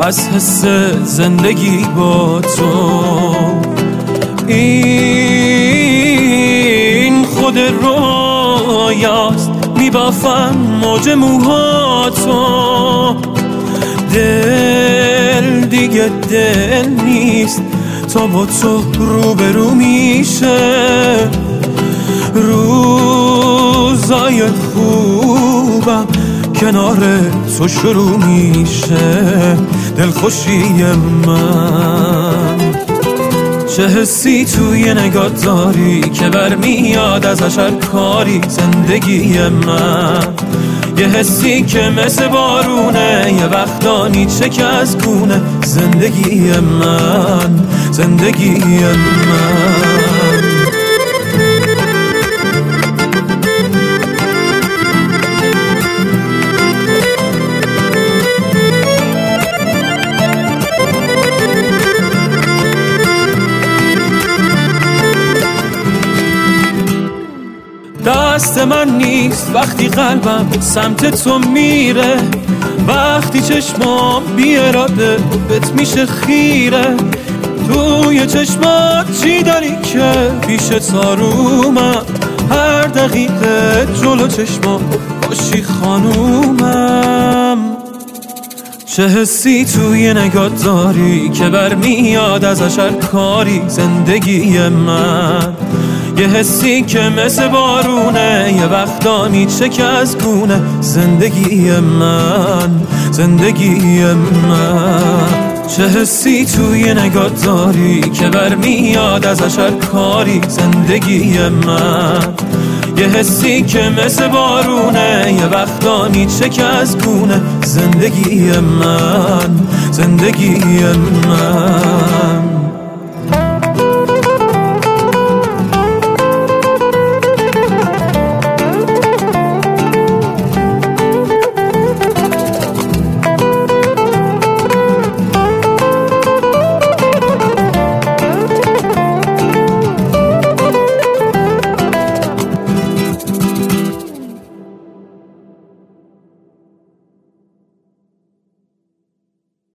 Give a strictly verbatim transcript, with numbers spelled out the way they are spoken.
از حس زندگی با تو. این خود رویاست، میبافم موج موهاتو. دل دیگه دل نیست تا با تو روبرو میشه. روزای خوبم کنار تو شروع میشه. دلخوشی من چه حسی توی نگاه داری که برمیاد ازش هر کاری. زندگی من یه حسی که مثل بارونه، یه وقتانی چک از گونه. زندگی من، زندگی من. دست من نیست وقتی قلبم سمت تو میره. وقتی چشمام بی اراده بهت میشه خیره. توی چشمات چی داری که پیش تارومم؟ هر دقیقه جلو چشمام باشی خانومم. چه حسی توی نگاه داری که برمیاد ازش هر کاری. زندگی من یه حسی که مثل بارونه، یه وقتانی چک از گونه. زندگی من، زندگی من. چه حسی توی نگاه داری که برمیاد ازش هر کاری. زندگی من یه حسی که مثل بارونه، یه وقتانی چک از گونه. زندگی من، زندگی من.